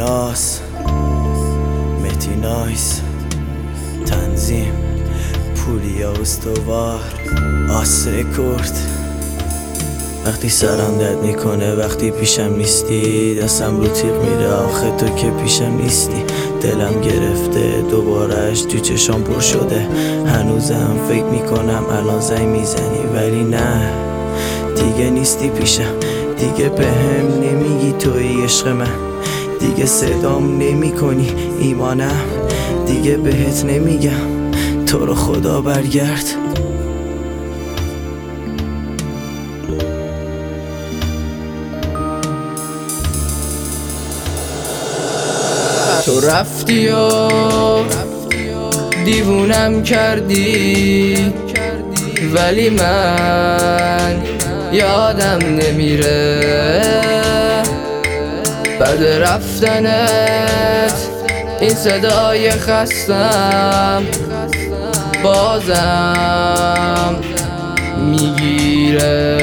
ناس مهدی نایس تنظیم پوریا استوار آس رکورد. وقتی سرم درد میکنه وقتی پیشم نیستی، دستم رو تیغ میره آخه تو که پیشم نیستی. دلم گرفته دوبارهش تو چشام پر شده، هنوزم فکر میکنم الان زنگ میزنی ولی نه دیگه نیستی پیشم. دیگه بهم نمیگی توی عشق من، دیگه صدام نمی کنی ایمانم، دیگه بهت نمیگم تو رو خدا برگرد. تو رفتی و دیوونم کردی، ولی من یادم نمیره بعد رفتنت این صدای خستم بازم میگیره.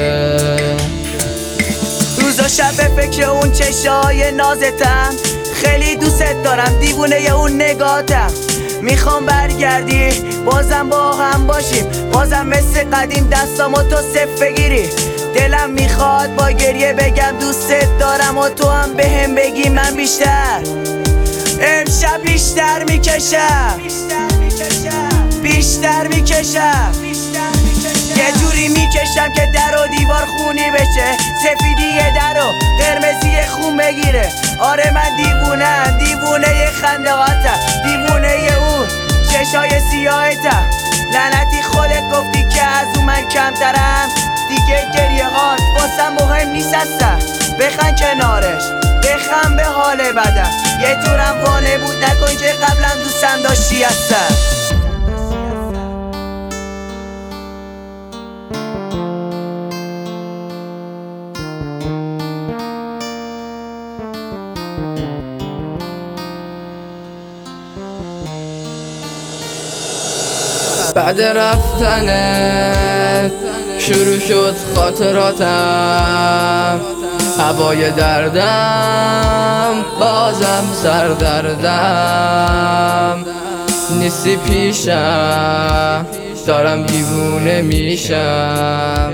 روز و شب به فکر اون چشای نازتم، خیلی دوست دارم دیوونه اون نگاتم. میخوام برگردی بازم با هم باشیم، بازم مثل قدیم دستامو تو صف بگیری. دلم میخواد با گریه بگم دوست دارم و تو هم بهم بگی من بیشتر. امشب بیشتر میکشم بیشتر میکشم یه جوری میکشم که در و دیوار خونی بشه، سفیدی در و قرمزی خون بگیره. آره من دیوونه خندقاتم، دیوونه اون چشای سیاهتم. لعنتی خودت گفتی که از اون من کمترم، دیگه گریه هات واسم مهم نیست هستم. بخند کنارش بخند به حال بدم، یه جورم وانه بود نکن که قبلا دوستم داشتی هستم. بعد رفتنت شروع شد خاطراتم، هوای دردم بازم سردردم. نیستی پیشم دارم دیوونه میشم.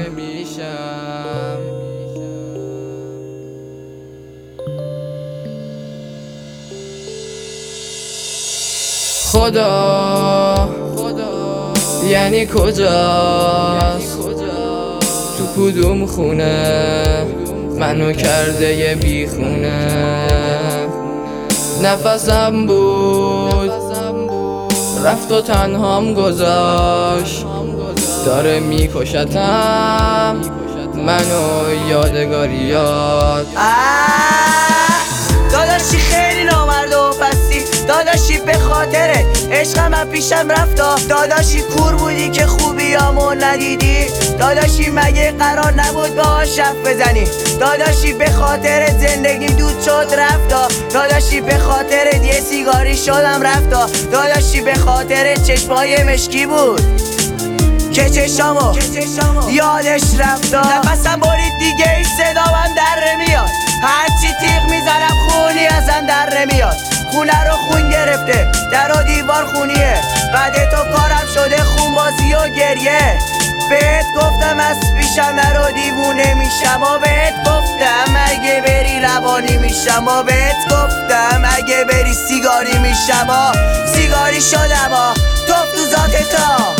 خدا یعنی کجاست؟ تو کدوم خونه منو کرده یه بیخونه؟ نفسم بود رفت و تنهام گذاشت، داره میکشتم منو یادگاریات. داداشی خیلی نامرد و پستی، داداشی به خاطرت عشقم از پیشم رفتا. داداشی کور بودی که خوبیامو ندیدی، داداشی مگه قرار نبود باهاش حرف بزنی؟ داداشی به خاطرت زندگی دود شد رفتا، داداشی به خاطرت یه سیگاری شدم رفتا، داداشی به خاطرت چشمای مشکی بود که چشامو یادش رفتا. نفسم برید دیگه این صدا من در نمیاد، هرچی تیغ میزنم خونی ازم در نمیاد. خونه رو خون گرفته در و دیوار خونیه، بعد تو کارم شده خونبازی و گریه. بهت گفتم از پیشم نرو دیوونه میشم، و بهت گفتم اگه بری روانی میشم، و بهت گفتم اگه بری سیگاری میشم. سیگاری شدم توف تو ذات تا